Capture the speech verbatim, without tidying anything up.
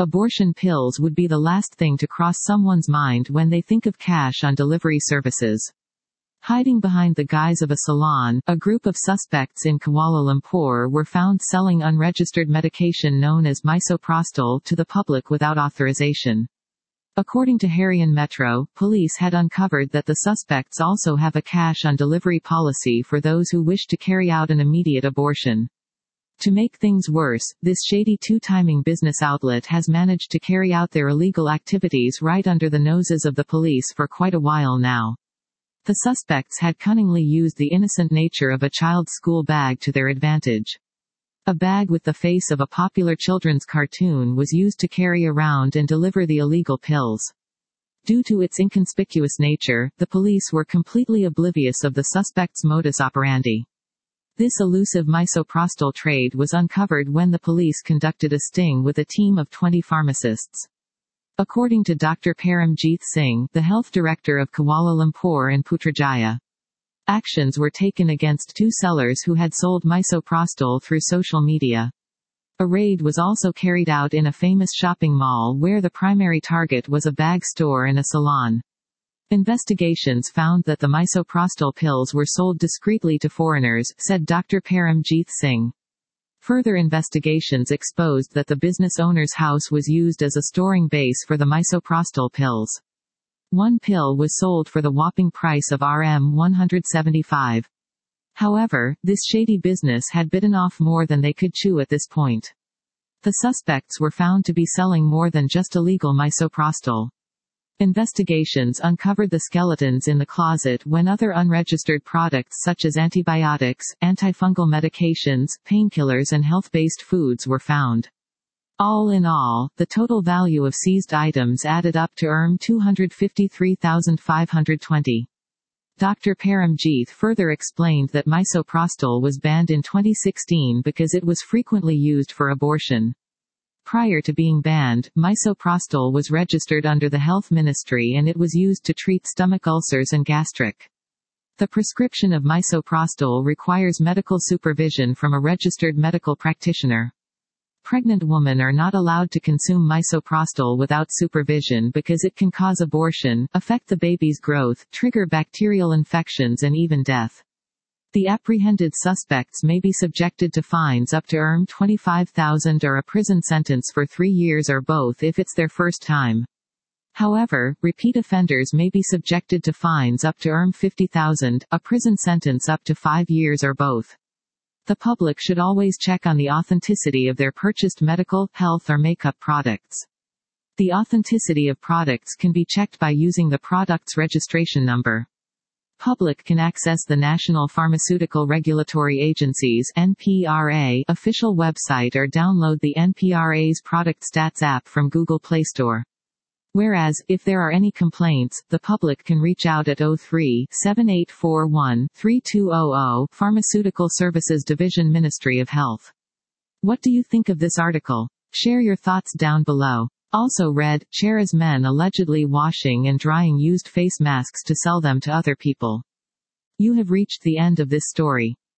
Abortion pills would be the last thing to cross someone's mind when they think of cash on delivery services. Hiding behind the guise of a salon, a group of suspects in Kuala Lumpur were found selling unregistered medication known as misoprostol to the public without authorization. According to Harian Metro, police had uncovered that the suspects also have a cash-on-delivery policy for those who wish to carry out an immediate abortion. To make things worse, this shady two-timing business outlet has managed to carry out their illegal activities right under the noses of the police for quite a while now. The suspects had cunningly used the innocent nature of a child's school bag to their advantage. A bag with the face of a popular children's cartoon was used to carry around and deliver the illegal pills. Due to its inconspicuous nature, the police were completely oblivious of the suspects' modus operandi. This elusive misoprostol trade was uncovered when the police conducted a sting with a team of twenty pharmacists. According to Doctor Paramjeet Singh, the health director of Kuala Lumpur and Putrajaya, actions were taken against two sellers who had sold misoprostol through social media. A raid was also carried out in a famous shopping mall where the primary target was a bag store and a salon. Investigations found that the misoprostol pills were sold discreetly to foreigners, said Doctor Paramjeet Singh. Further investigations exposed that the business owner's house was used as a storing base for the misoprostol pills. One pill was sold for the whopping price of R M one hundred seventy-five. However, this shady business had bitten off more than they could chew at this point. The suspects were found to be selling more than just illegal misoprostol. Investigations uncovered the skeletons in the closet when other unregistered products such as antibiotics, antifungal medications, painkillers and health-based foods were found. All in all, the total value of seized items added up to R M two hundred fifty-three thousand five hundred twenty. Doctor Paramjeet further explained that misoprostol was banned in twenty sixteen because it was frequently used for abortion. Prior to being banned, misoprostol was registered under the Health Ministry and it was used to treat stomach ulcers and gastric. The prescription of misoprostol requires medical supervision from a registered medical practitioner. Pregnant women are not allowed to consume misoprostol without supervision because it can cause abortion, affect the baby's growth, trigger bacterial infections and even death. The apprehended suspects may be subjected to fines up to R M twenty-five thousand or a prison sentence for three years or both if it's their first time. However, repeat offenders may be subjected to fines up to R M fifty thousand, a prison sentence up to five years or both. The public should always check on the authenticity of their purchased medical, health or makeup products. The authenticity of products can be checked by using the product's registration number. Public can access the National Pharmaceutical Regulatory Agency's N P R A official website or download the N P R A's Product Stats app from Google Play Store. Whereas, if there are any complaints, the public can reach out at zero three, seven eight four one, three two zero zero, Pharmaceutical Services Division, Ministry of Health. What do you think of this article? Share your thoughts down below. Also read, Chera's men allegedly washing and drying used face masks to sell them to other people. You have reached the end of this story.